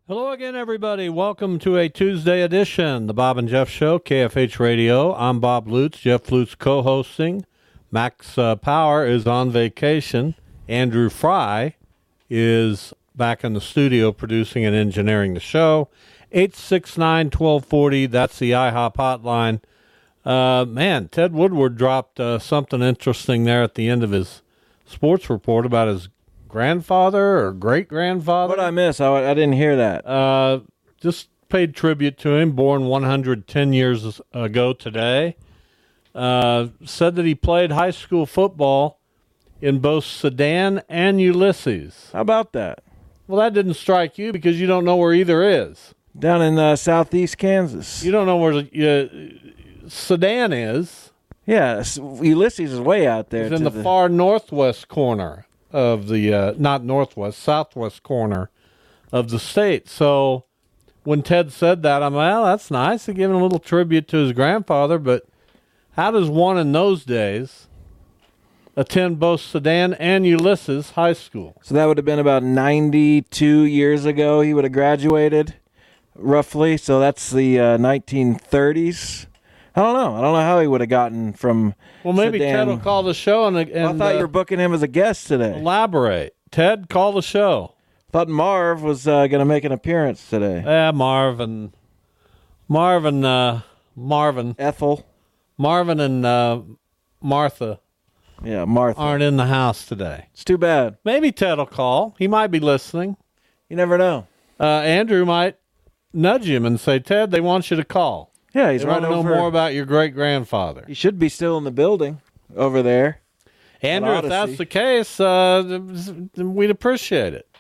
Hello again, everybody. Welcome to a Tuesday edition, the Bob and Jeff Show, KFH Radio. I'm Bob Lutz, Jeff Lutz co-hosting. Max Power is on vacation. Andrew Fry is back in the studio producing and engineering the show. 869-1240, that's the IHOP hotline. Man, Ted Woodward dropped something interesting there at the end of his sports report about his grandfather or great-grandfather. What did I miss? I didn't hear that. Just paid tribute to him, born 110 years ago today. Said that he played high school football in both Sedan and Ulysses. How about that? Well, that didn't strike you because you don't know where either is. Down in southeast Kansas. You don't know where Sedan is. Yeah, Ulysses is way out there. It's in the far northwest corner of the, not northwest, southwest corner of the state. So when Ted said that, I'm well, that's nice to give him a little tribute to his grandfather, but how does one in those days attend both Sedan and Ulysses High School? So that would have been about 92 years ago he would have graduated, roughly. So that's the 1930s. I don't know how he would have gotten from Well, maybe Sedan. Ted will call the show and I thought you were booking him as a guest today. elaborate. Ted, call the show. Thought Marv was going to make an appearance today. Yeah, Marvin, Ethel. Marvin and Martha Yeah, Martha. aren't in the house today. It's too bad. Maybe Ted will call. He might be listening. You never know. Andrew might nudge him and say, Ted, they want you to call. Yeah, he's They right want to know over. more about your great-grandfather. He should be still in the building over there. Andrew, if that's the case, we'd appreciate it.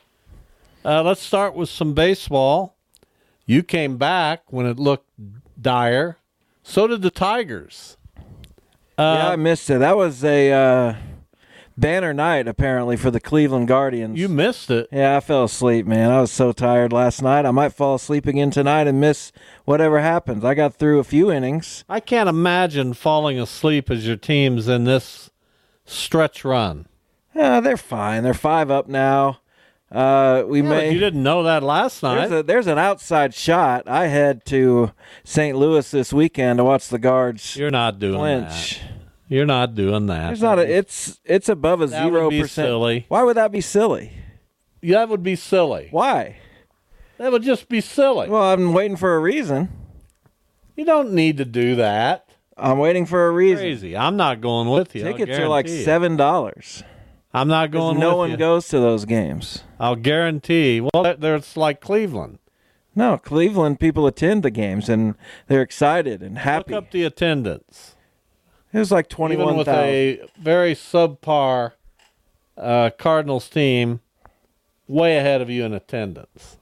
Let's start with some baseball. You came back when it looked dire. So did the Tigers. Yeah, I missed it. That was a banner night, apparently, for the Cleveland Guardians. You missed it. Yeah, I fell asleep, man. I was so tired last night. I might fall asleep again tonight and miss whatever happens. I got through a few innings. I can't imagine falling asleep as your team's in this stretch run. Yeah, they're fine. They're 5 up now. You didn't know that last night. There's an outside shot. I head to St. Louis this weekend to watch the Guards You're not doing clinch. that. You're not doing that. There's not it's above a That would 0%. be silly. Why would that be silly? Yeah, that would be silly. Why? That would just be silly. Well, I'm waiting for a reason. You don't need to do that. I'm waiting for a reason. Crazy. I'm not going with you. Tickets I'll are like guarantee you. $7. I'm not going No with one you. goes to those games. I'll guarantee. Well, there's like Cleveland. No, Cleveland people attend the games and they're excited and happy. Look up the attendance. It was like Even with 21,000. a very subpar Cardinals team, way ahead of you in attendance.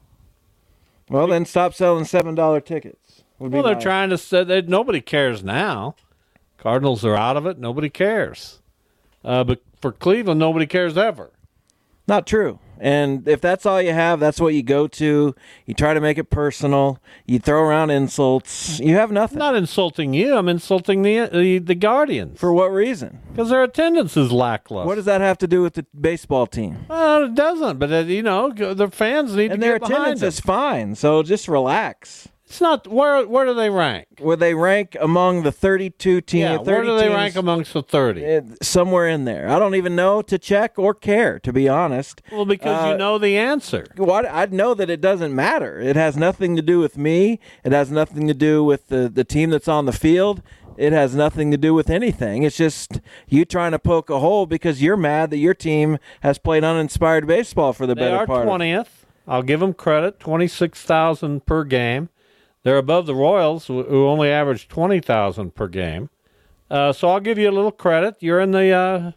Well, then stop selling $7 tickets. Well, they're trying to say that nobody cares now. Cardinals are out of it. Nobody cares. But for Cleveland, nobody cares ever. Not true. And if that's all you have, that's what you go to. You try to make it personal. You throw around insults. You have I'm nothing. not insulting you. I'm insulting the Guardians. For what reason? Because their attendance is lackluster. What does that have to do with the baseball team? Well, it doesn't. But, the fans need And to their get behind attendance them. is fine, so just relax. It's not. Where do they rank? Where they rank among the 32 teams. Yeah, 30 where do they teams, rank amongst the 30? Somewhere in there. I don't even know to check or care, to be honest. Well, because you know the answer. Well, I know that it doesn't matter. It has nothing to do with me. It has nothing to do with the team that's on the field. It has nothing to do with anything. It's just you trying to poke a hole because you're mad that your team has played uninspired baseball for the They better are part. 20th. I'll give them credit. 26,000 per game. They're above the Royals, who only average 20,000 per game. So I'll give you a little credit. You're in the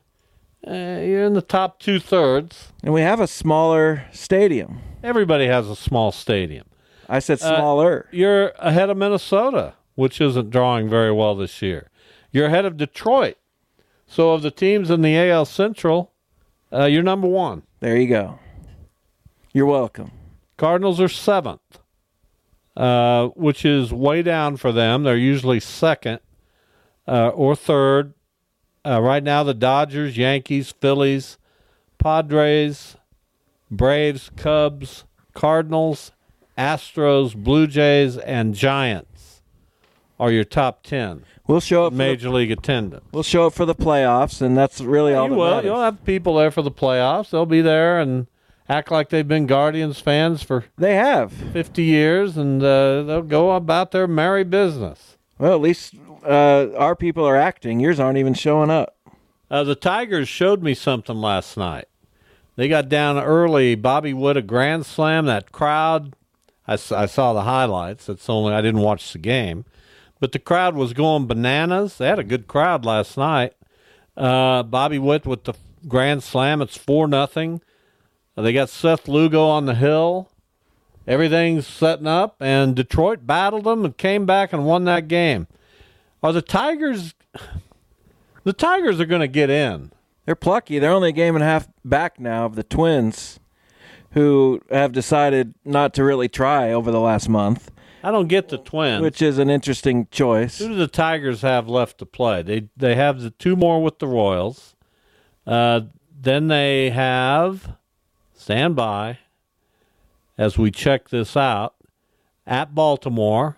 top 2/3. And we have a smaller stadium. Everybody has a small stadium. I said smaller. You're ahead of Minnesota, which isn't drawing very well this year. You're ahead of Detroit. So of the teams in the AL Central, you're number 1. There you go. You're welcome. Cardinals are 7th. Which is way down for them. They're usually 2nd or 3rd. Right now, the Dodgers, Yankees, Phillies, Padres, Braves, Cubs, Cardinals, Astros, Blue Jays, and Giants are your top 10 We'll show up Major League attendance. We'll show up for the playoffs, and that's really all that matters. You'll have people there for the playoffs. They'll be there and act like they've been Guardians fans for They have. 50 years, and they'll go about their merry business. Well, at least our people are acting. Yours aren't even showing up. The Tigers showed me something last night. They got down early. Bobby Wood, a grand slam. That crowd, I saw the highlights. I didn't watch the game. But the crowd was going bananas. They had a good crowd last night. Bobby Witt with the grand slam. It's 4-0. They got Seth Lugo on the hill. Everything's setting up, and Detroit battled them and came back and won that game. Are the Tigers? The Tigers are going to get in. They're plucky. They're only a game and a half back now of the Twins, who have decided not to really try over the last month. I don't get the Twins. Which is an interesting choice. Who do the Tigers have left to play? They have the 2 more with the Royals. Then they have, stand by as we check this out, at Baltimore,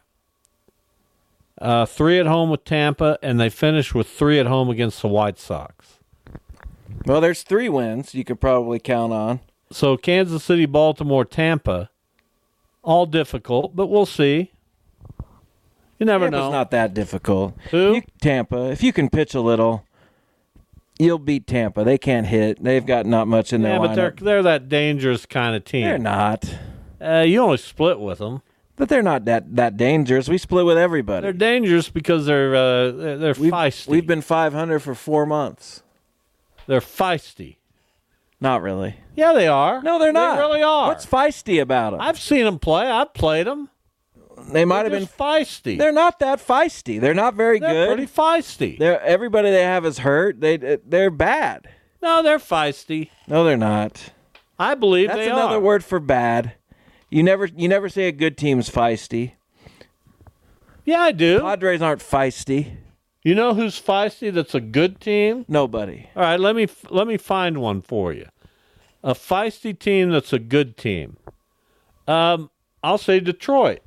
3 at home with Tampa, and they finish with 3 at home against the White Sox. Well, there's 3 wins you could probably count on. So Kansas City, Baltimore, Tampa, all difficult, but we'll see. You never know. It's not that difficult. Who? Tampa. If you can pitch a little, you'll beat Tampa. They can't hit. They've got not much in their lineup. But they're that dangerous kind of team. They're not. You only split with them. But they're not that dangerous. We split with everybody. They're dangerous because they're feisty. We've been 500 for 4 months. They're feisty. Not really. Yeah, they are. No, they're not. They really are. What's feisty about them? I've seen them play. I've played them. They might have been feisty. They're not that feisty. They're not very good. They're pretty feisty. Everybody they have is hurt. They're bad. No, they're feisty. No, they're not. I believe That's they are. That's another word for bad. You never say a good team's feisty. Yeah, I do. Padres aren't feisty. You know who's feisty that's a good team? Nobody. All right, let me find one for you. A feisty team that's a good team. I'll say Detroit.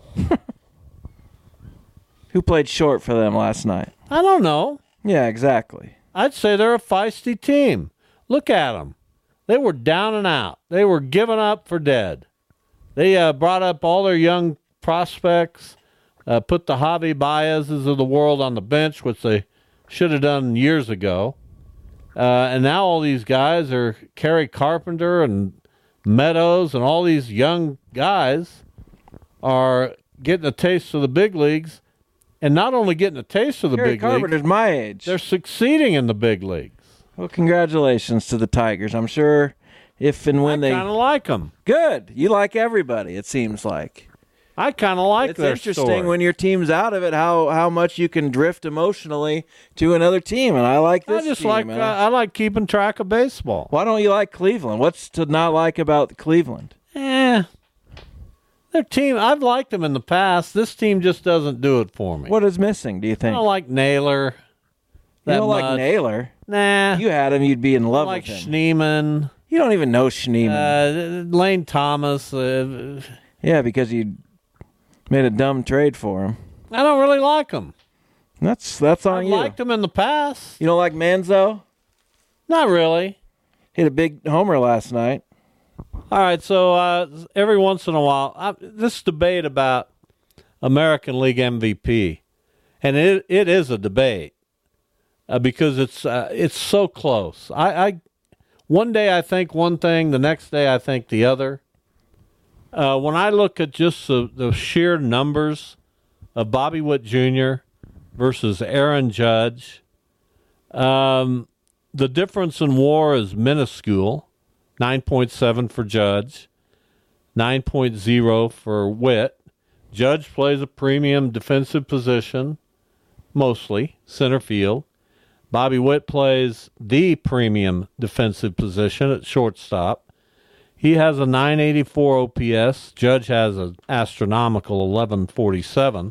Who played short for them last night? I don't know. Yeah, exactly. I'd say they're a feisty team. Look at them. They were down and out. They were given up for dead. They brought up all their young prospects, put the Javi Baez's of the world on the bench, which they should have done years ago. And now all these guys are Kerry Carpenter and Meadows, and all these young guys are getting a taste of the big leagues. And not only getting a taste of the Kerry big Carpenter's leagues, my age. they're succeeding in the big leagues. Well, congratulations to the Tigers. I'm sure if and when I kind of like them. Good. You like everybody, it seems like. I kind of like their It's interesting story. when your team's out of it how much you can drift emotionally to another team, and I like this team. I like keeping track of baseball. Why don't you like Cleveland? What's to not like about Cleveland? Their team, I've liked them in the past. This team just doesn't do it for me. What is missing, do you think? I don't like Naylor. You don't like Naylor? Nah. You had him, you'd be in love like with him. Schneeman. You don't even know Schneeman. Lane Thomas. Yeah, because you made a dumb trade for him. I don't really like him. That's on you. I liked him in the past. You don't like Manzo? Not really. Hit a big homer last night. All right, so every once in a while, this debate about American League MVP, and it is a debate because it's so close. I one day I think one thing, the next day I think the other. When I look at just the sheer numbers of Bobby Witt Jr. versus Aaron Judge, the difference in WAR is minuscule. 9.7 for Judge, 9.0 for Witt. Judge plays a premium defensive position, mostly center field. Bobby Witt plays the premium defensive position at shortstop. He has a 984 OPS. Judge has an astronomical 1147.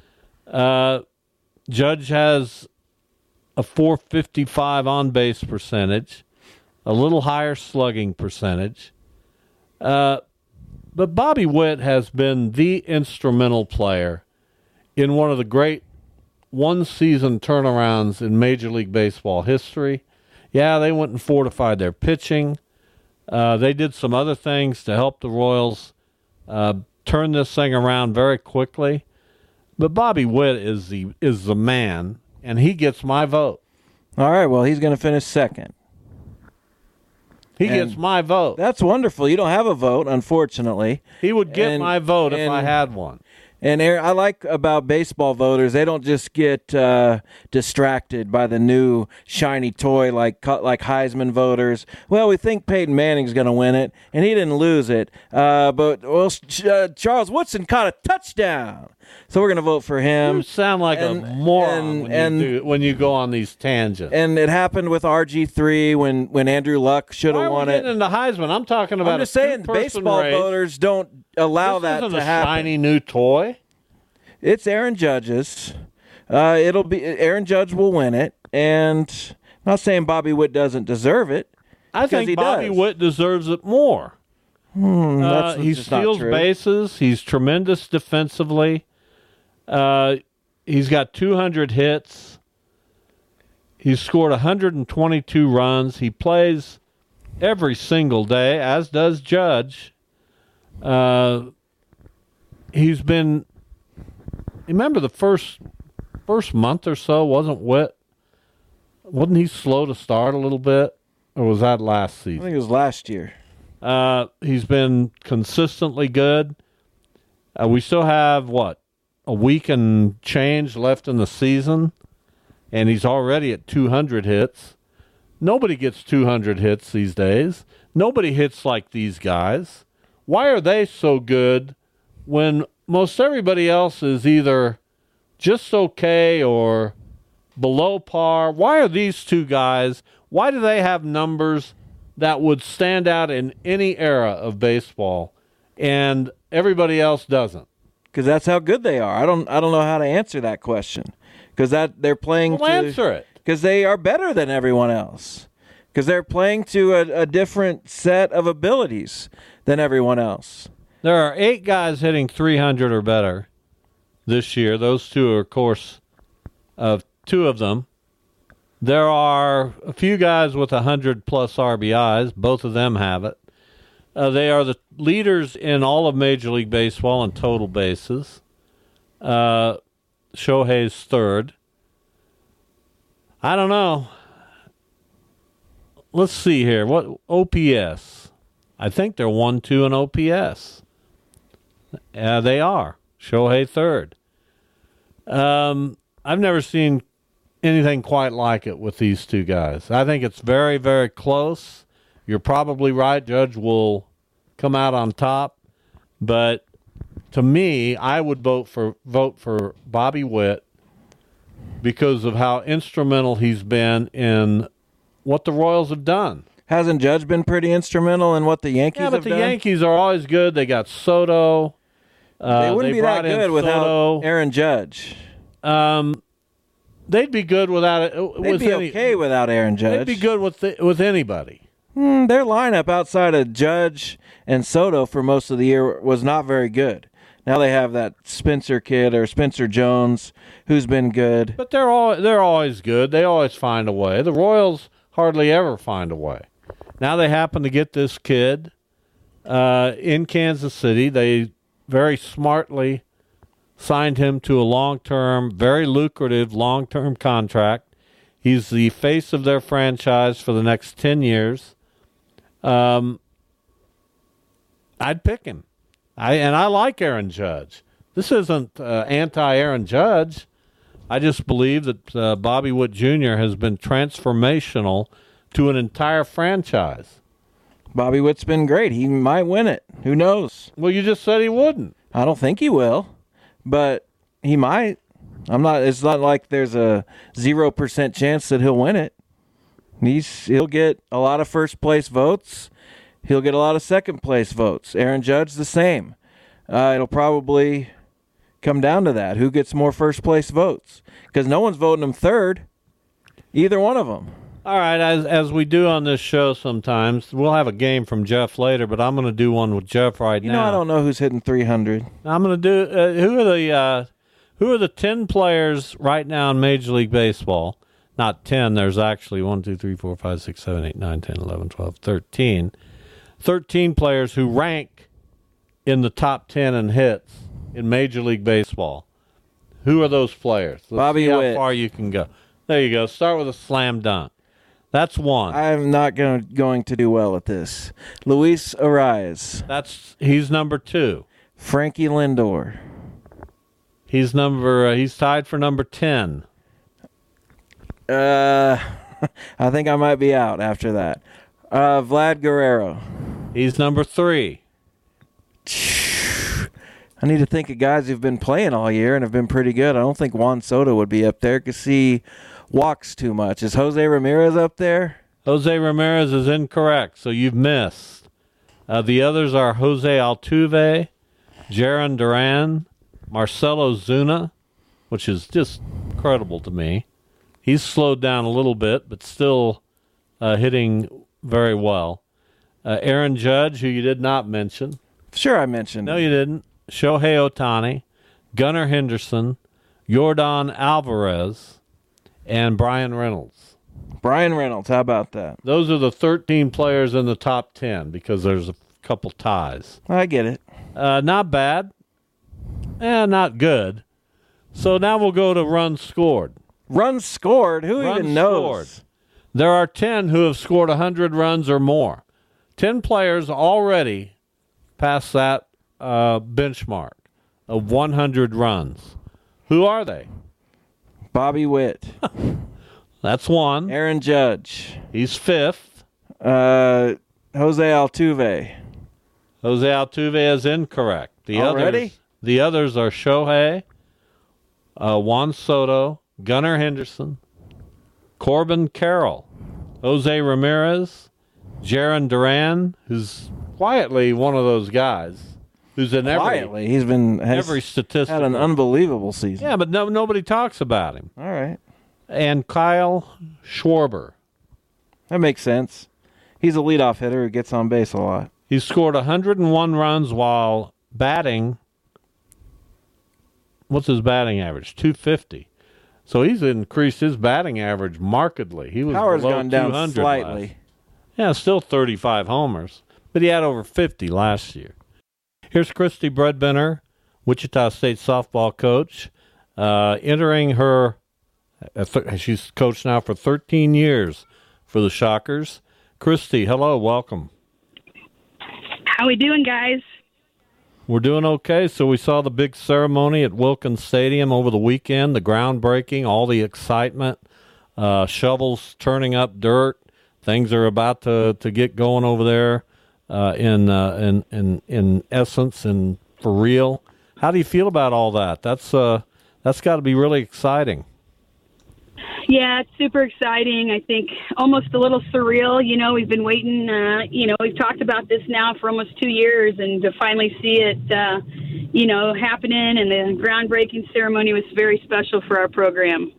Judge has a 455 on-base percentage, a little higher slugging percentage. But But Bobby Witt has been the instrumental player in one of the great one-season turnarounds in Major League Baseball history. Yeah, they went and fortified their pitching. They did some other things to help the Royals turn this thing around very quickly. But Bobby Witt is the man, and he gets my vote. All right, well, he's going to finish second. He gets my vote. That's wonderful. You don't have a vote, unfortunately. He would get my vote if I had one. And Aaron, I like about baseball voters, they don't just get distracted by the new shiny toy like Heisman voters. Well, we think Peyton Manning's going to win it, and he didn't lose it. But Charles Woodson caught a touchdown, so we're going to vote for him. You sound like a moron when you go on these tangents. And it happened with RG3 when Andrew Luck should have won it. Why are we getting into Heisman? I'm talking about. I'm just saying, baseball voters don't allow that to happen. This isn't a shiny new toy. It's Aaron Judge's. It'll be Aaron Judge will win it, and I'm not saying Bobby Witt doesn't deserve it. I think Bobby Witt deserves it more. He steals bases. He's tremendous defensively. He's got 200 hits. He's scored 122 runs. He plays every single day, as does Judge. He's been. Remember the first month or so, wasn't he slow to start a little bit? Or was that last season? I think it was last year. He's been consistently good. We still have, a week and change left in the season, and he's already at 200 hits. Nobody gets 200 hits these days. Nobody hits like these guys. Why are they so good when most everybody else is either just okay or below par? Why are these two guys, why do they have numbers that would stand out in any era of baseball and everybody else doesn't? Because that's how good they are. I don't know how to answer that question. Because they're playing answer it. Because they are better than everyone else. Because they're playing to a different set of abilities than everyone else. There are 8 guys hitting 300 or better this year. Those two are, of course, 2 of them. There are a few guys with 100-plus RBIs. Both of them have it. They are the leaders in all of Major League Baseball in total bases. Shohei's third. I don't know. Let's see here. What OPS? I think they're 1-2 in OPS. They are. Shohei third. I've never seen anything quite like it with these two guys. I think it's very, very close. You're probably right. Judge will come out on top. But to me, I would vote for Bobby Witt because of how instrumental he's been in what the Royals have done. Hasn't Judge been pretty instrumental in what the Yankees have done? Yeah, but the Yankees are always good. They got Soto. They wouldn't be that good without Aaron Judge. They'd be good without it. They'd be okay without Aaron Judge. They'd be good with anybody. Their lineup outside of Judge and Soto for most of the year was not very good. Now they have that Spencer kid or Spencer Jones who's been good. But they're always good. They always find a way. The Royals hardly ever find a way. Now they happen to get this kid in Kansas City. They very smartly signed him to a long-term, very lucrative long-term contract. He's the face of their franchise for the next 10 years. I'd pick him. I like Aaron Judge. This isn't anti-Aaron Judge. I just believe that Bobby Witt Jr. has been transformational to an entire franchise. Bobby Witt's been great. He might win it. Who knows? Well, you just said he wouldn't. I don't think he will, but he might. It's not like there's a 0% chance that he'll win it. He'll get a lot of first place votes. He'll get a lot of second place votes. Aaron Judge the same. It'll probably come down to that. Who gets more first place votes? Because no one's voting him third. Either one of them. All right, as we do on this show sometimes, we'll have a game from Jeff later, but I'm going to do one with Jeff right now. I don't know who's hitting 300. I'm going to do who are the 10 players right now in Major League Baseball? Not 10, there's actually 1, 2, 3, 4, 5, 6, 7, 8, 9, 10, 11, 12, 13. 13 players who rank in the top 10 in hits in Major League Baseball. Who are those players? Let's Bobby see how Witt. far you can go. There you go. Start with a slam dunk. That's one. I'm not going to do well at this. Luis Ariz. He's number 2. Frankie Lindor. He's tied for number 10. I think I might be out after that. Vlad Guerrero. He's number 3. I need to think of guys who've been playing all year and have been pretty good. I don't think Juan Soto would be up there because he walks too much. Is Jose Ramirez up there? Jose Ramirez is incorrect, so you've missed. The others are Jose Altuve, Jaron Duran, Marcelo Zuna, which is just incredible to me. He's slowed down a little bit, but still hitting very well. Aaron Judge, who you did not mention. Sure, I mentioned. No, you didn't. Shohei Ohtani, Gunnar Henderson, Yordan Alvarez, and Brian Reynolds. Brian Reynolds, how about that? Those are the 13 players in the top 10 because there's a couple ties. I get it. Not bad. Not good. So now we'll go to runs scored. Runs scored? Who Runs even knows? scored. There are 10 who have scored 100 runs or more. 10 players already past that benchmark of 100 runs. Who are they? Bobby Witt. That's one. Aaron Judge. He's 5th. Jose Altuve. Jose Altuve is incorrect. Already? The others are Shohei, Juan Soto, Gunnar Henderson, Corbin Carroll, Jose Ramirez, Jaron Duran, who's quietly one of those guys who's in every statistic. Had an unbelievable season. Yeah, but nobody talks about him. All right. And Kyle Schwarber. That makes sense. He's a leadoff hitter who gets on base a lot. He scored 101 runs while batting. What's his batting average? 250. So he's increased his batting average markedly. He was Power's below gone down 200 slightly. Yeah, still 35 homers, but he had over 50 last year. Here's Christy Bredbender, Wichita State softball coach, entering her. She's coached now for 13 years for the Shockers. Christy, hello, welcome. How we doing, guys? We're doing okay. So we saw the big ceremony at Wilkins Stadium over the weekend, the groundbreaking, all the excitement, shovels turning up dirt. Things are about to get going over there in essence and for real. How do you feel about all that? That's got to be really exciting. Yeah, it's super exciting. I think almost a little surreal. You know, we've been waiting, we've talked about this now for almost 2 years, and to finally see it, happening, and the groundbreaking ceremony was very special for our program.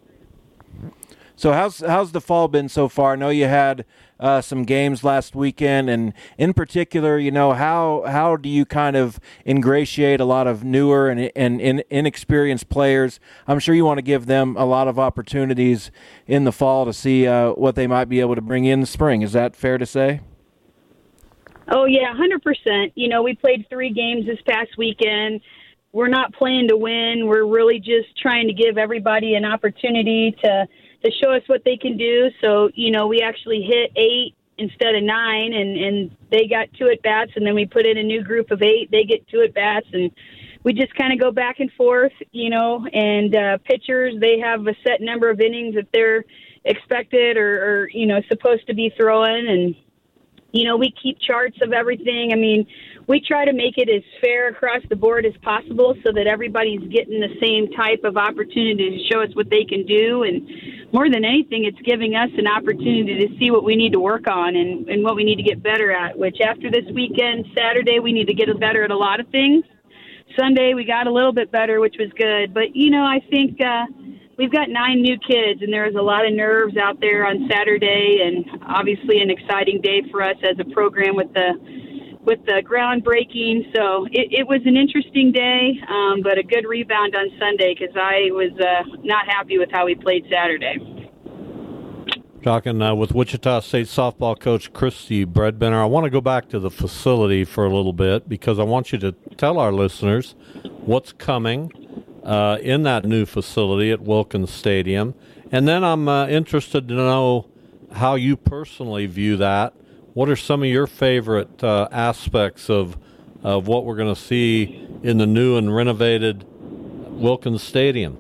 So how's the fall been so far? I know you had some games last weekend, and in particular, how do you kind of ingratiate a lot of newer and inexperienced players? I'm sure you want to give them a lot of opportunities in the fall to see what they might be able to bring in the spring. Is that fair to say? Oh, yeah, 100%. We played 3 games this past weekend. We're not playing to win. We're really just trying to give everybody an opportunity to show us what they can do. So, we actually hit 8 instead of 9, and they got 2 at-bats, and then we put in a new group of 8. They get 2 at-bats, and we just kind of go back and forth, and pitchers, they have a set number of innings that they're expected or supposed to be throwing, and, we keep charts of everything. I mean, we try to make it as fair across the board as possible so that everybody's getting the same type of opportunity to show us what they can do. And more than anything, it's giving us an opportunity to see what we need to work on and what we need to get better at, which after this weekend, Saturday, we need to get better at a lot of things. Sunday, we got a little bit better, which was good. But, I think we've got 9 new kids, and there's a lot of nerves out there on Saturday, and obviously an exciting day for us as a program with the groundbreaking. So it was an interesting day, but a good rebound on Sunday because I was not happy with how we played Saturday. Talking with Wichita State softball coach Christy Bredbender. I want to go back to the facility for a little bit because I want you to tell our listeners what's coming in that new facility at Wilkins Stadium. And then I'm interested to know how you personally view that. What are some of your favorite aspects of what we're going to see in the new and renovated Wilkins Stadium?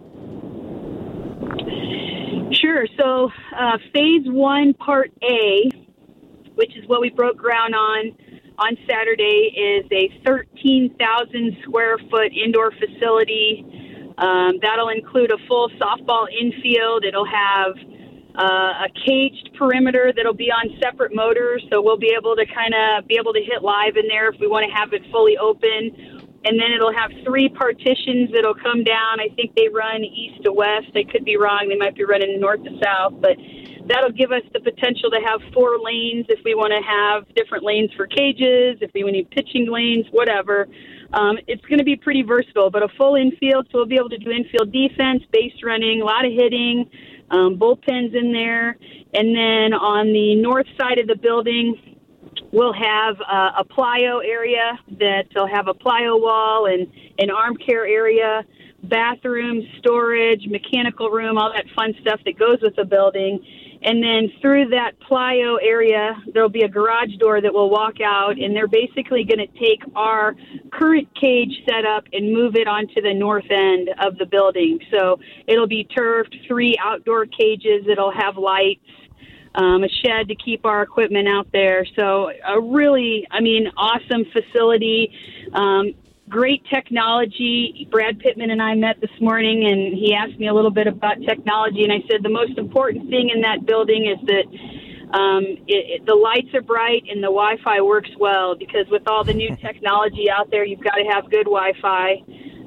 Sure. So Phase 1, Part A, which is what we broke ground on Saturday, is a 13,000 square foot indoor facility. That'll include a full softball infield. It'll have a caged perimeter that'll be on separate motors, so we'll be able to hit live in there if we want to have it fully open. And then it'll have 3 partitions that'll come down. I think they run east to west. I could be wrong. They might be running north to south, but that'll give us the potential to have 4 lanes if we want to have different lanes for cages, if we need pitching lanes, whatever. It's going to be pretty versatile, but a full infield, so we'll be able to do infield defense, base running, a lot of hitting, bullpens in there. And then on the north side of the building, we'll have a plyo area that'll have a plyo wall and an arm care area, bathrooms, storage, mechanical room, all that fun stuff that goes with the building. And then through that plyo area, there'll be a garage door that will walk out, and they're basically going to take our current cage setup and move it onto the north end of the building. So it'll be turfed, 3 outdoor cages that'll have lights, a shed to keep our equipment out there. So a really, awesome facility, great technology. Brad Pittman and I met this morning, and he asked me a little bit about technology, and I said the most important thing in that building is that the lights are bright and the Wi-Fi works well, because with all the new technology out there, you've got to have good Wi-Fi.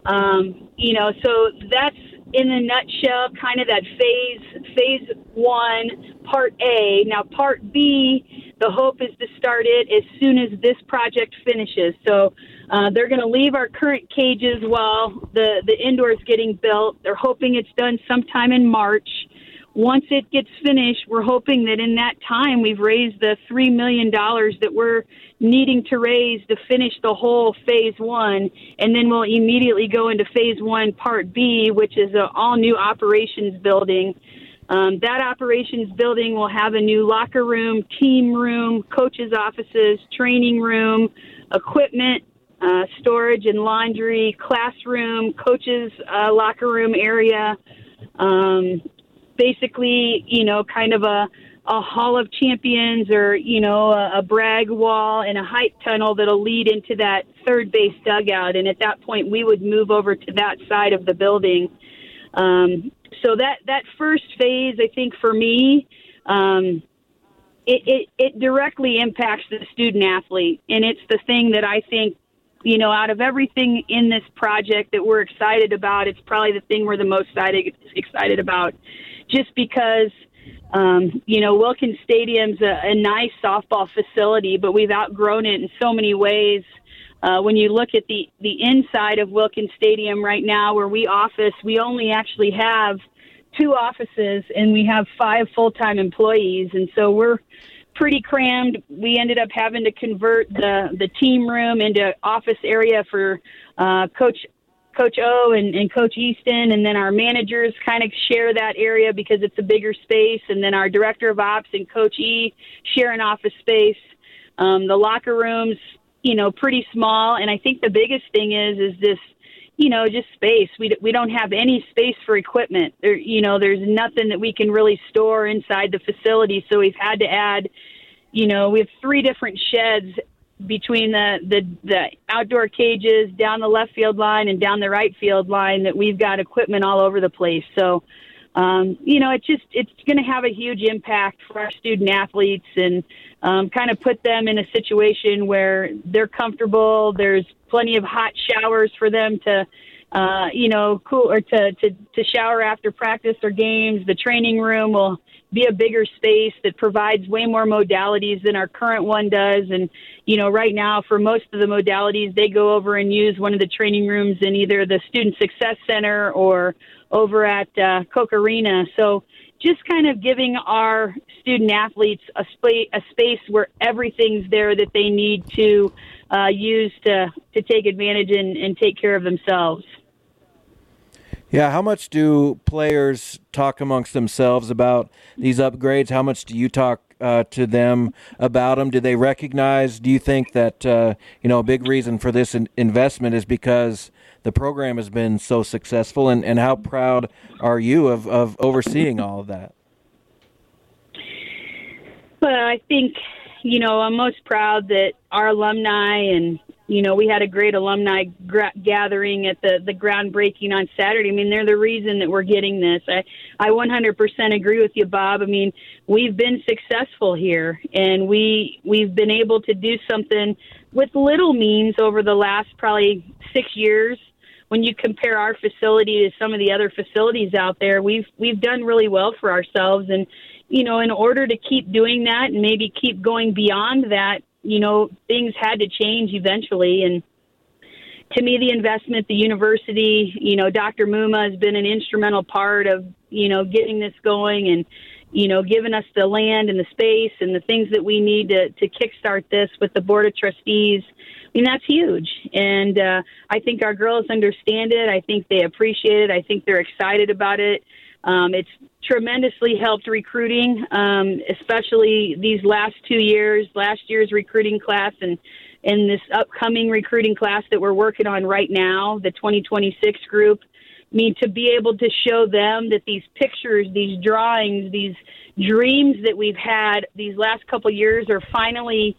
So that's in a nutshell, kind of that phase 1, Part A. Now, Part B, the hope is to start it as soon as this project finishes. So they're going to leave our current cages while the indoor is getting built. They're hoping it's done sometime in March. Once it gets finished, we're hoping that in that time we've raised the $3 million that we're needing to raise to finish the whole Phase 1, and then we'll immediately go into Phase 1, Part B, which is an all-new operations building. That operations building will have a new locker room, team room, coaches' offices, training room, equipment, storage and laundry, classroom, coaches' locker room area, basically, kind of a Hall of Champions or, a brag wall and a height tunnel that'll lead into that third base dugout. And at that point, we would move over to that side of the building. So that first phase, I think for me, it directly impacts the student athlete. And it's the thing that I think, out of everything in this project that we're excited about, it's probably the thing we're the most excited about, just because, Wilkins Stadium's a nice softball facility, but we've outgrown it in so many ways. When you look at the inside of Wilkins Stadium right now where we office, we only actually have 2 offices and we have 5 full-time employees. And so we're pretty crammed. We ended up having to convert the team room into office area for Coach O and Coach Easton, and then our managers kind of share that area because it's a bigger space, and then our director of ops and Coach E share an office space. The locker rooms, pretty small, and I think the biggest thing is this, just space. We don't have any space for equipment. There's nothing that we can really store inside the facility, so we've had to add, we have 3 different sheds between the outdoor cages, down the left field line and down the right field line, that we've got equipment all over the place. So, it's going to have a huge impact for our student athletes and kind of put them in a situation where they're comfortable. There's plenty of hot showers for them to cool, or to shower after practice or games. The training room will be a bigger space that provides way more modalities than our current one does. And, right now for most of the modalities, they go over and use one of the training rooms in either the Student Success Center or over at Koch Arena. So just kind of giving our student athletes a space where everything's there that they need to use to take advantage and take care of themselves. Yeah, how much do players talk amongst themselves about these upgrades? How much do you talk to them about them? Do they recognize, do you think that, a big reason for this investment is because the program has been so successful, and how proud are you of overseeing all of that? Well, I think, I'm most proud that our alumni and, we had a great alumni gathering at the groundbreaking on Saturday. I mean, they're the reason that we're getting this. I 100% agree with you, Bob. I mean, we've been successful here, and we've been able to do something with little means over the last probably 6 years. When you compare our facility to some of the other facilities out there, we've done really well for ourselves. And, in order to keep doing that and maybe keep going beyond that, things had to change eventually. And to me, the investment, the university, Dr. Muma has been an instrumental part of, getting this going and, giving us the land and the space and the things that we need to kickstart this with the Board of Trustees. I mean, that's huge. And I think our girls understand it. I think they appreciate it. I think they're excited about it. It's tremendously helped recruiting, especially these last 2 years, last year's recruiting class and this upcoming recruiting class that we're working on right now, the 2026 group. I mean, to be able to show them that these pictures, these drawings, these dreams that we've had these last couple years are finally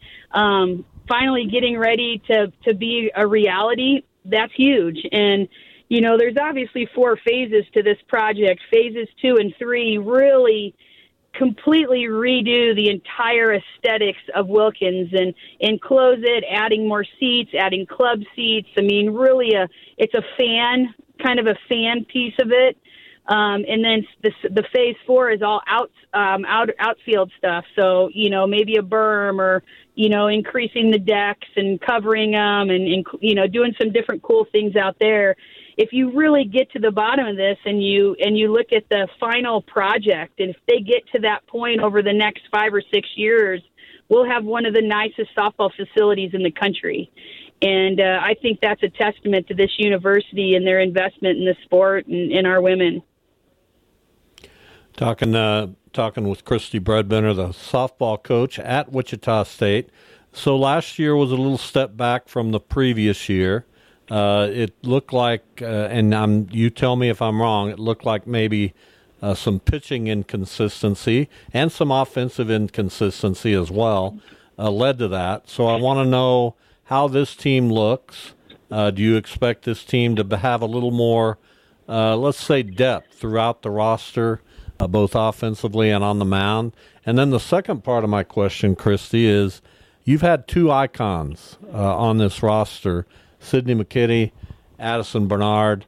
getting ready to be a reality, that's huge. And there's obviously 4 phases to this project. Phases 2 and 3 really completely redo the entire aesthetics of Wilkins and enclose it, adding more seats, adding club seats. I mean, really it's a kind of a fan piece of it. And then the phase 4 is all outfield stuff. So, maybe a berm or, increasing the decks and covering them and doing some different cool things out there. If you really get to the bottom of this and you look at the final project, and if they get to that point over the next 5 or 6 years, we'll have one of the nicest softball facilities in the country. And I think that's a testament to this university and their investment in the sport and in our women. Talking with Christy Breadbinter, the softball coach at Wichita State. So last year was a little step back from the previous year. It looked like, and you tell me if I'm wrong, it looked like maybe some pitching inconsistency and some offensive inconsistency as well led to that. So I want to know how this team looks. Do you expect this team to have a little more, let's say, depth throughout the roster, both offensively and on the mound? And then the second part of my question, Christy, is you've had 2 icons on this roster, Sydney McKitty, Addison Bernard,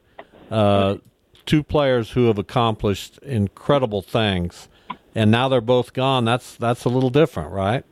2 players who have accomplished incredible things, and now they're both gone. That's a little different, right?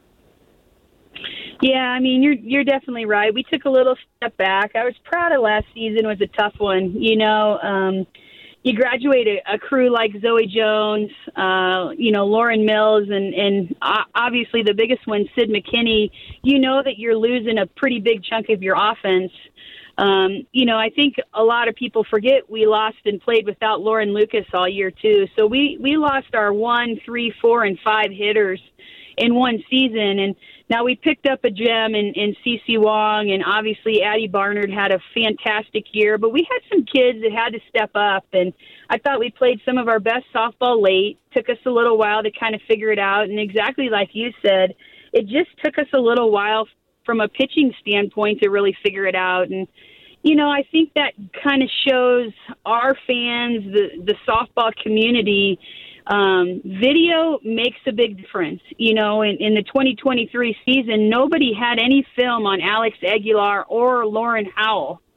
Yeah, I mean, you're definitely right. We took a little step back. I was proud of last season. It was a tough one. You graduate a crew like Zoe Jones, Lauren Mills, and obviously the biggest one, Sid McKinney. That you're losing a pretty big chunk of your offense. I think a lot of people forget we lost and played without Lauren Lucas all year too. So we lost our 1, 3, 4, and 5 hitters in one season. And now we picked up a gem in Cece Wong, and obviously Addie Barnard had a fantastic year. But we had some kids that had to step up, and I thought we played some of our best softball late. Took us a little while to kind of figure it out, and exactly like you said, it just took us a little while from a pitching standpoint to really figure it out. And I think that kind of shows our fans, the softball community. Video makes a big difference. In the 2023 season, nobody had any film on Alex Aguilar or Lauren Howell.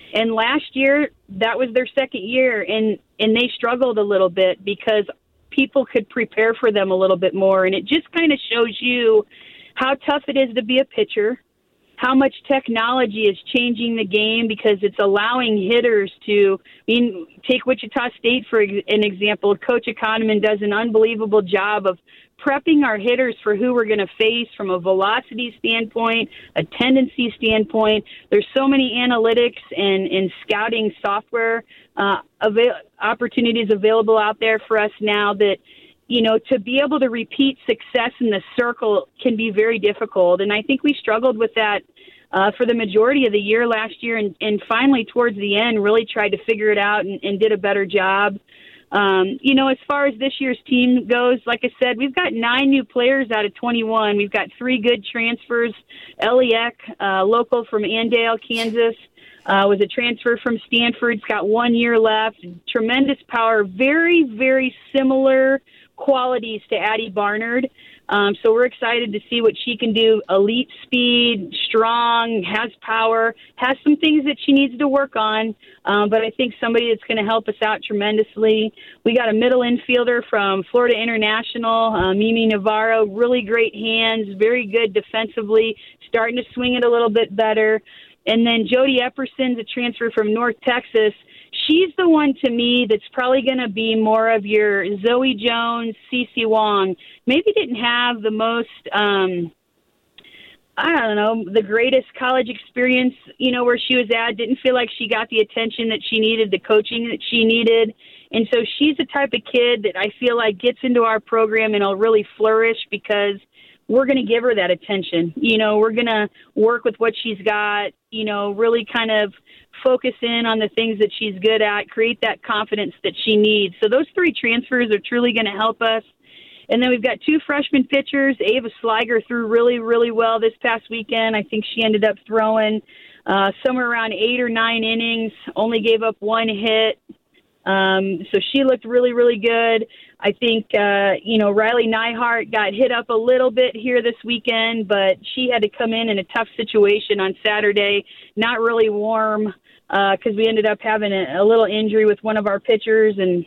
And last year, that was their second year, and they struggled a little bit because people could prepare for them a little bit more. And it just kind of shows you how tough it is to be a pitcher, how much technology is changing the game because it's allowing hitters to, take Wichita State for an example. Coach Economan does an unbelievable job of prepping our hitters for who we're going to face from a velocity standpoint, a tendency standpoint. There's so many analytics and scouting software opportunities available out there for us now that, to be able to repeat success in the circle can be very difficult. And I think we struggled with that for the majority of the year last year, and finally towards the end really tried to figure it out and did a better job. As far as this year's team goes, like I said, we've got 9 new players out of 21. We've got 3 good transfers. Ellie Eck, local from Andale, Kansas, was a transfer from Stanford. He's got 1 year left. Tremendous power. Very, very similar qualities to Addie Barnard. So we're excited to see what she can do. Elite speed, strong, has power, has some things that she needs to work on. But I think somebody that's going to help us out tremendously. We got a middle infielder from Florida International, Mimi Navarro, really great hands, very good defensively, starting to swing it a little bit better. And then Jody Epperson's a transfer from North Texas. She's the one to me that's probably going to be more of your Zoe Jones, Cece Wong. Maybe didn't have the most, the greatest college experience, where she was at. Didn't feel like she got the attention that she needed, the coaching that she needed. And so she's the type of kid that I feel like gets into our program and will really flourish because we're going to give her that attention. We're going to work with what she's got, really kind of focus in on the things that she's good at, create that confidence that she needs. So those 3 transfers are truly going to help us. And then we've got 2 freshman pitchers. Ava Sliger threw really, really well this past weekend. I think she ended up throwing somewhere around 8 or 9 innings, only gave up 1 hit. So she looked really, really good. I think, Riley Neihart got hit up a little bit here this weekend, but she had to come in a tough situation on Saturday, not really warm, because we ended up having a little injury with one of our pitchers. And,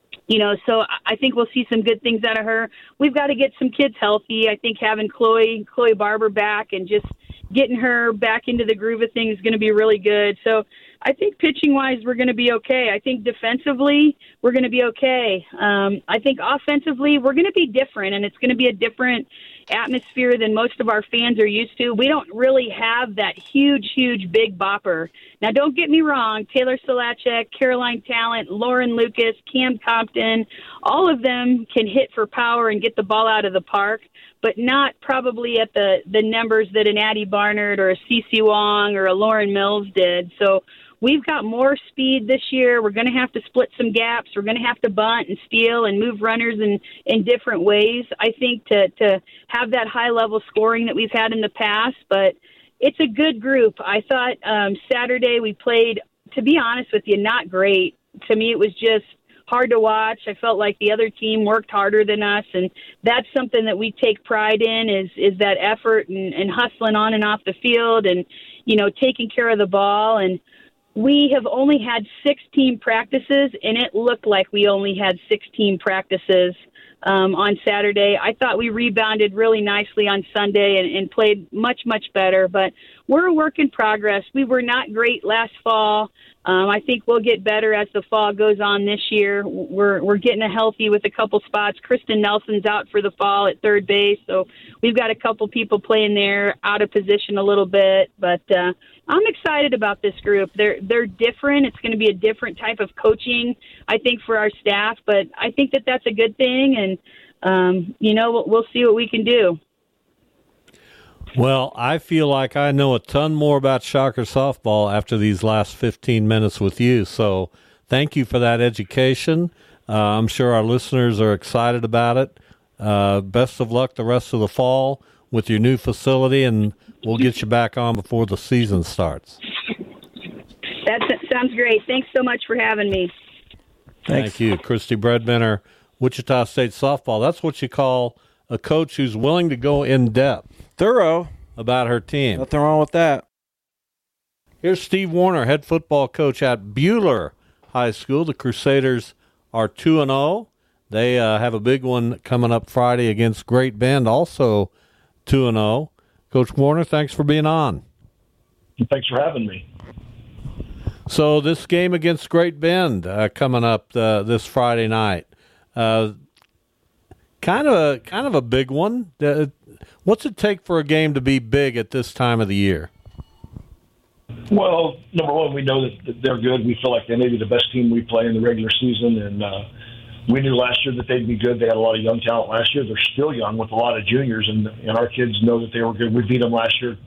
so I think we'll see some good things out of her. We've got to get some kids healthy. I think having Chloe Barber back and just getting her back into the groove of things is going to be really good. So I think pitching-wise, we're going to be okay. I think defensively, we're going to be okay. I think offensively, we're going to be different, and it's going to be a different atmosphere than most of our fans are used to. We don't really have that huge, big bopper. Now, don't get me wrong. Taylor Solacek, Caroline Talent, Lauren Lucas, Cam Compton, all of them can hit for power and get the ball out of the park, but not probably at the numbers that an Addie Barnard or a Cece Wong or a Lauren Mills did. So we've got more speed this year. We're going to have to split some gaps. We're going to have to bunt and steal and move runners in different ways, I think, to have that high-level scoring that we've had in the past. But it's a good group. I thought Saturday we played, to be honest with you, not great. To me, it was just hard to watch. I felt like the other team worked harder than us, and that's something that we take pride in is that effort and hustling on and off the field and, taking care of the ball. And we have only had 6 team practices, and it looked like we only had 6 team practices on Saturday. I thought we rebounded really nicely on Sunday and played much, much better, but we're a work in progress. We were not great last fall. I think we'll get better as the fall goes on this year. We're getting healthy with a couple spots. Kristen Nelson's out for the fall at third base, so we've got a couple people playing there out of position a little bit. But I'm excited about this group. They're different. It's going to be a different type of coaching, I think, for our staff. But I think that's a good thing, and we'll see what we can do. Well, I feel like I know a ton more about Shocker softball after these last 15 minutes with you. So thank you for that education. I'm sure our listeners are excited about it. Best of luck the rest of the fall with your new facility, and we'll get you back on before the season starts. That sounds great. Thanks so much for having me. Thank you. Christy Breadminter, Wichita State softball. That's what you call a coach who's willing to go in depth. Thorough about her team. Nothing wrong with that. Here's Steve Warner, head football coach at Buhler High School. The Crusaders are 2-0. They have a big one coming up Friday against Great Bend, also 2-0. Coach Warner, thanks for being on. Thanks for having me. So this game against Great Bend coming up this Friday night, kind of a big one. What's it take for a game to be big at this time of the year? Well, number one, we know that they're good. We feel like they may be the best team we play in the regular season, and we knew last year that they'd be good. They had a lot of young talent last year. They're still young with a lot of juniors, and our kids know that they were good. We beat them last year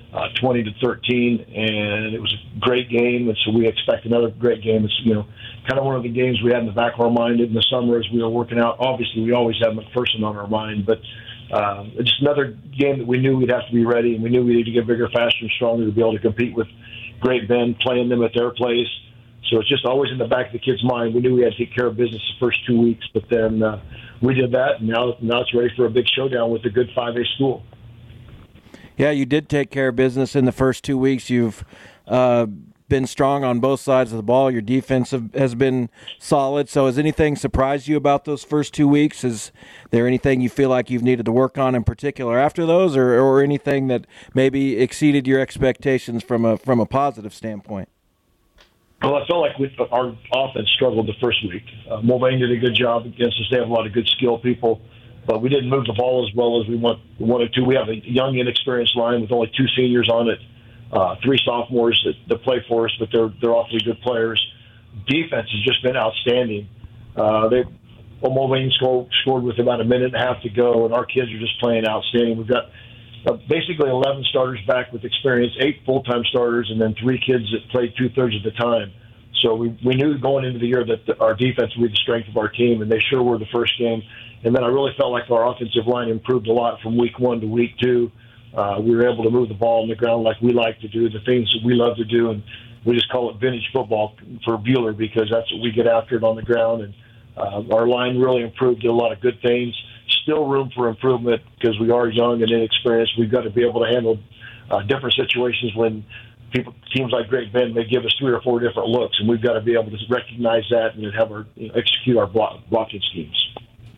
20-13, and it was a great game, and so we expect another great game. It's, kind of one of the games we had in the back of our mind in the summer as we were working out. Obviously, we always have McPherson on our mind, but just another game that we knew we'd have to be ready, and we knew we needed to get bigger, faster, and stronger to be able to compete with Great Bend, playing them at their place. So it's just always in the back of the kid's mind. We knew we had to take care of business the first 2 weeks, but then we did that, and now it's ready for a big showdown with a good 5A school. Yeah, you did take care of business in the first 2 weeks. You've been strong on both sides of the ball. Your defense has been solid. So has anything surprised you about those first 2 weeks? Is there anything you feel like you've needed to work on in particular after those, or anything that maybe exceeded your expectations from a positive standpoint? Well, I felt like our offense struggled the first week. Mulvane did a good job against us. They have a lot of good skill people, but we didn't move the ball as well as we wanted to. We have a young, inexperienced line with only 2 seniors on it, 3 sophomores that play for us, but they're awfully good players. Defense has just been outstanding. Mulvane scored with about a minute and a half to go, and our kids are just playing outstanding. We've got basically 11 starters back with experience, 8 full-time starters, and then 3 kids that played 2/3 of the time. So we knew going into the year that our defense would be the strength of our team, and they sure were the first game. And then I really felt like our offensive line improved a lot from week 1 to week 2. We were able to move the ball on the ground like we like to do, the things that we love to do, and we just call it vintage football for Buhler because that's what we get after it on the ground. And our line really improved, did a lot of good things. Still room for improvement because we are young and inexperienced. We've got to be able to handle different situations when teams like Great Bend may give us 3 or 4 different looks, and we've got to be able to recognize that and have execute our blocking schemes.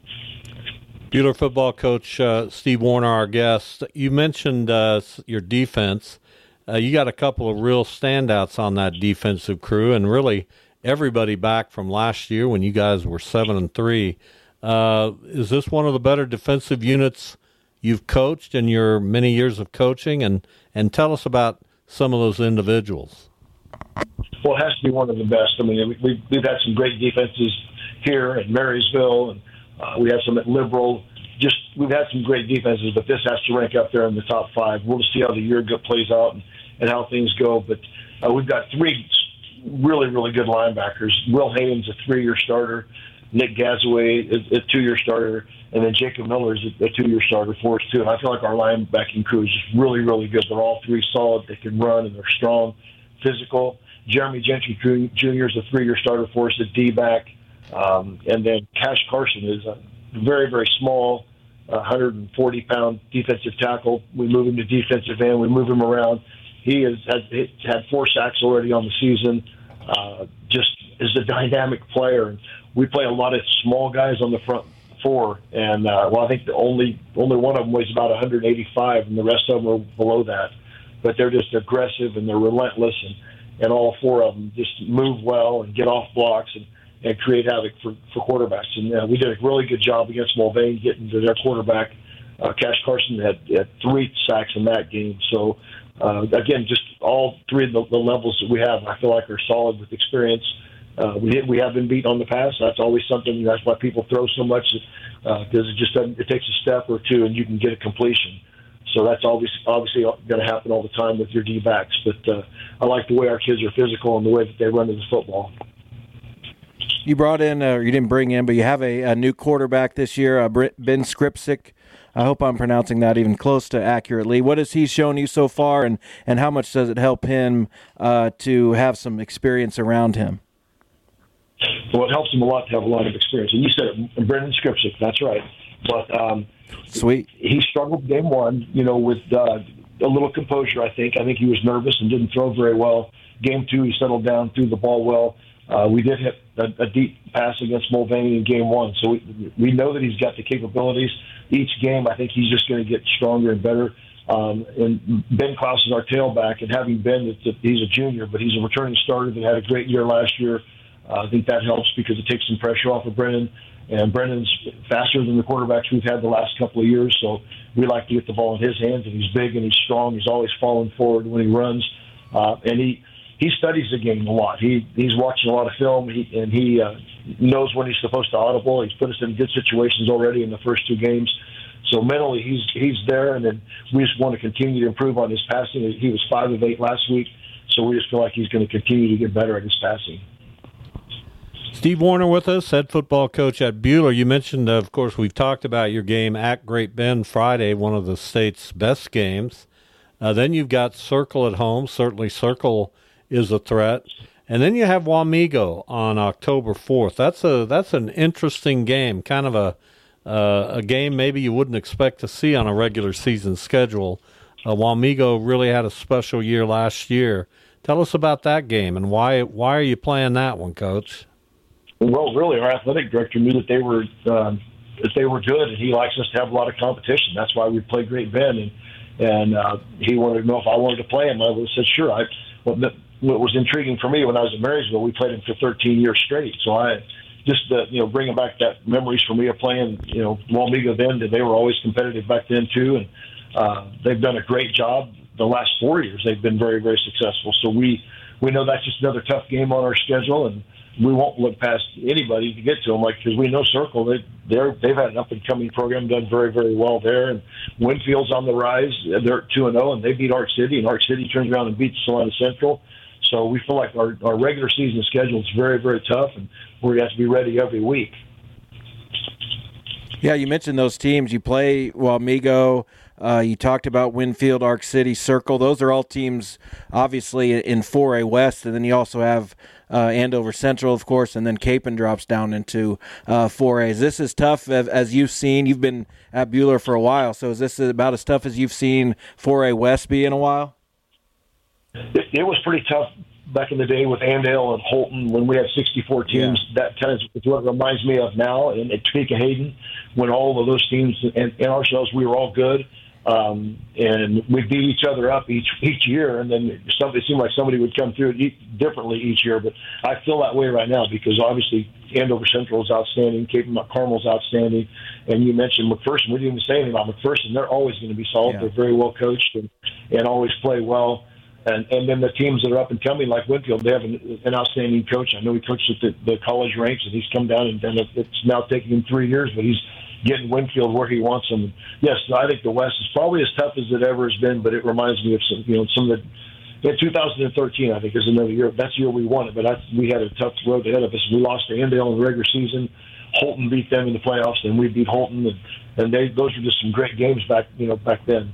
Buhler football coach Steve Warner, our guest. You mentioned your defense. You got a couple of real standouts on that defensive crew, and really everybody back from last year when you guys were 7-3. Is this one of the better defensive units you've coached in your many years of coaching? And tell us about some of those individuals. Well, it has to be one of the best. I mean, we've had some great defenses here at Marysville, and we have some at Liberal. We've had some great defenses, but this has to rank up there in the top 5. We'll just see how the year plays out and how things go. But we've got 3 really, really good linebackers. Will Hayden's a 3-year starter. Nick Gazaway is a 2-year starter, and then Jacob Miller is a 2-year starter for us, too. And I feel like our linebacking crew is just really, really good. They're all 3 solid. They can run, and they're strong, physical. Jeremy Gentry Jr. is a 3-year starter for us at D-back. And then Cash Carson is a very, very small, 140-pound defensive tackle. We move him to defensive end. We move him around. He has had 4 sacks already on the season. Just is a dynamic player. And we play a lot of small guys on the front 4, and I think the only one of them weighs about 185, and the rest of them are below that. But they're just aggressive and they're relentless, and all 4 of them just move well and get off blocks and create havoc for quarterbacks. And we did a really good job against Mulvane getting to their quarterback. Cash Carson had 3 sacks in that game. So again, just all 3 of the levels that we have, I feel like are solid with experience. We have been beat on the pass. That's always something. That's why people throw so much because it takes a step or 2 and you can get a completion. So that's obviously going to happen all the time with your D-backs. But I like the way our kids are physical and the way that they run to the football. You brought in, or you didn't bring in, but you have a new quarterback this year, Ben Skripczyk. I hope I'm pronouncing that even close to accurately. What has he shown you so far, and how much does it help him to have some experience around him? Well, it helps him a lot to have a lot of experience. And you said it, Brendan Skripczyk, that's right. But Sweet. He struggled game 1, with a little composure, I think. I think he was nervous and didn't throw very well. Game 2, he settled down, threw the ball well. We did hit a deep pass against Mulvaney in Game 1, so we know that he's got the capabilities. Each game, I think he's just going to get stronger and better. And Ben Klaus is our tailback, and having Ben, he's a junior, but he's a returning starter that had a great year last year. I think that helps because it takes some pressure off of Brennan. And Brennan's faster than the quarterbacks we've had the last couple of years, so we like to get the ball in his hands, and he's big and he's strong. He's always falling forward when he runs. And he studies the game a lot. He's watching a lot of film, and he knows when he's supposed to audible. He's put us in good situations already in the first 2 games. So mentally, he's there, and then we just want to continue to improve on his passing. He was 5 of 8 last week, so we just feel like he's going to continue to get better at his passing. Steve Warner with us, head football coach at Buhler. You mentioned, of course, we've talked about your game at Great Bend Friday, one of the state's best games. Then you've got Circle at home. Certainly Circle is a threat. And then you have Wamego on October 4th. That's an interesting game, kind of a game maybe you wouldn't expect to see on a regular season schedule. Wamego really had a special year last year. Tell us about that game and why are you playing that one, Coach? Well, really, our athletic director knew that they were good, and he likes us to have a lot of competition. That's why we play Great Bend, and he wanted to know if I wanted to play him. I would have said sure. What was intriguing for me when I was at Marysville, we played him for 13 years straight. So I just bringing back that memories for me of playing Wamego then. They were always competitive back then too, and they've done a great job. The last 4 years, they've been very, very successful. So we know that's just another tough game on our schedule, and we won't look past anybody to get to them, because we know Circle. They've had an up-and-coming program, done very, very well there. And Winfield's on the rise. They're 2-0, and they beat Arch City, and Arch City turns around and beats Salina Central. So we feel like our regular season schedule is very, very tough, and we're going to have to be ready every week. Yeah, you mentioned those teams. You play Wamego. You talked about Winfield, Arch City, Circle. Those are all teams, obviously, in 4A West. And then you also have Andover Central, of course, and then Capon drops down into 4A. Is this as tough as you've seen? You've been at Buhler for a while, so is this about as tough as you've seen 4A West be in a while? It was pretty tough back in the day with Andale and Holton when we had 64 teams. Yeah. That kind of is what it reminds me of now. And at Topeka Hayden, when all of those teams and ourselves, we were all good. And we beat each other up each year, and then it seemed like somebody would come through it differently each year. But I feel that way right now because obviously Andover Central is outstanding, Cape Carmel's outstanding, and you mentioned McPherson. We didn't even say anything about McPherson. They're always going to be solid. Yeah. They're very well coached and always play well. And then the teams that are up and coming, like Winfield, they have an outstanding coach. I know he coached at the college ranks, and he's come down, and it's now taking him 3 years, but he's getting Winfield where he wants them. Yes, I think the West is probably as tough as it ever has been, but it reminds me of some of the. In 2013, I think is another year. That's the year we won it, but we had a tough road ahead of us. We lost to Andale in the regular season. Holton beat them in the playoffs, and we beat Holton, and those were just some great games back then.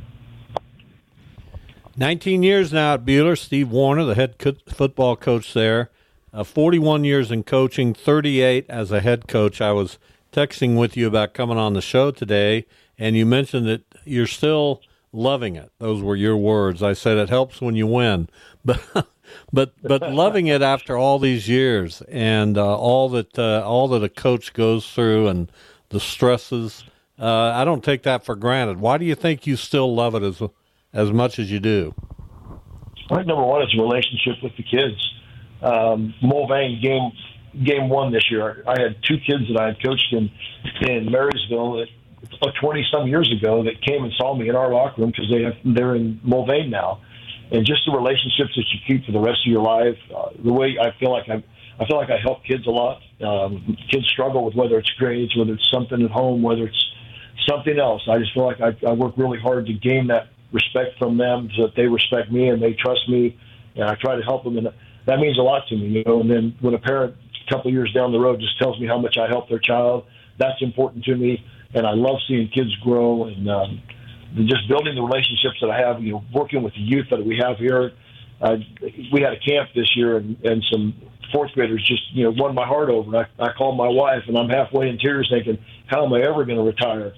19 years now at Buhler. Steve Warner, the head football coach there. 41 years in coaching, 38 as a head coach. I was texting with you about coming on the show today, and you mentioned that you're still loving it. Those were your words. I said it helps when you win, but loving it after all these years and all that a coach goes through and the stresses. I don't take that for granted. Why do you think you still love it as much as you do? I think number one is a relationship with the kids. Mulvaney game one this year, I had two kids that I had coached in Marysville 20-some years ago that came and saw me in our locker room because they're in Mulvaney now. And just the relationships that you keep for the rest of your life, the way I feel like I help kids a lot. Kids struggle with whether it's grades, whether it's something at home, whether it's something else. I just feel like I work really hard to gain that respect from them so that they respect me and they trust me, and I try to help them. And that means a lot to me, And then when a parent a couple of years down the road just tells me how much I help their child, that's important to me. And I love seeing kids grow and just building the relationships that I have, working with the youth that we have here. We had a camp this year and some fourth graders just, won my heart over. I called my wife and I'm halfway in tears thinking, how am I ever going to retire?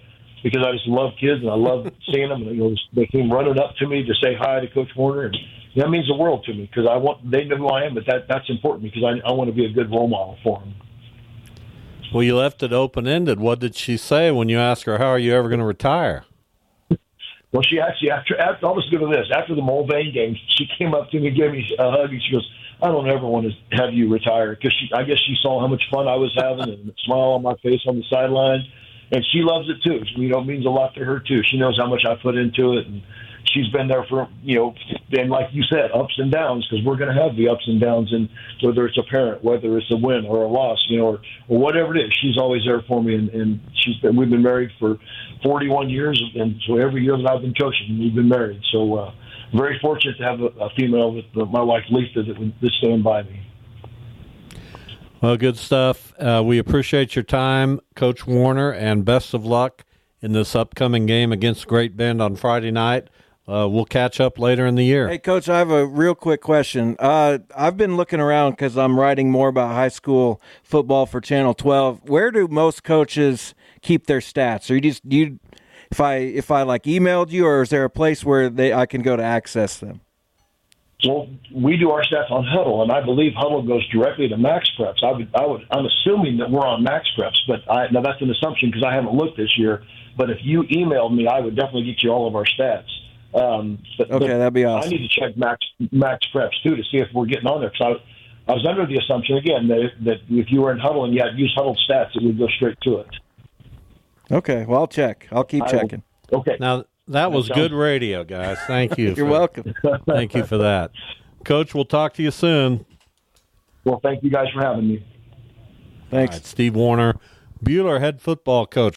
because I just love kids and I love seeing them. And, they came running up to me to say hi to Coach Warner, and that means the world to me because they know who I am, but that's important because I want to be a good role model for them. Well, you left it open-ended. What did she say when you asked her, how are you ever going to retire? Well, she actually, after I'll just go to this. After the Mulvane game, she came up to me, gave me a hug, and she goes, I don't ever want to have you retire, because I guess she saw how much fun I was having and the smile on my face on the sideline, and she loves it too. It means a lot to her too. She knows how much I put into it, and she's been there for, and like you said, ups and downs, because we're going to have the ups and downs, and whether it's a parent, whether it's a win or a loss, or whatever it is, she's always there for me, and we've been married for 41 years, and so every year that I've been coaching, we've been married. So very fortunate to have a female with my wife Lisa that would stand by me. Well, good stuff. We appreciate your time, Coach Warner, and best of luck in this upcoming game against Great Bend on Friday night. We'll catch up later in the year. Hey, Coach, I have a real quick question. I've been looking around because I'm writing more about high school football for Channel 12. Where do most coaches keep their stats? Or if I like emailed you, or is there a place where I can go to access them? Well, we do our stats on Huddle, and I believe Huddle goes directly to Max Preps. I'm assuming that we're on Max Preps, but now that's an assumption because I haven't looked this year. But if you emailed me, I would definitely get you all of our stats. But that'd be awesome. I need to check Max Preps too to see if we're getting on there, because I was under the assumption again that if you were in Huddle and you had used Huddle stats, it would go straight to it. Okay, well, I'll check. I'll keep checking. Okay. Now, that was good radio, guys. Thank you. You're welcome. Thank you for that. Coach, we'll talk to you soon. Well, thank you guys for having me. Thanks. All right, Steve Warner, Buhler head football coach.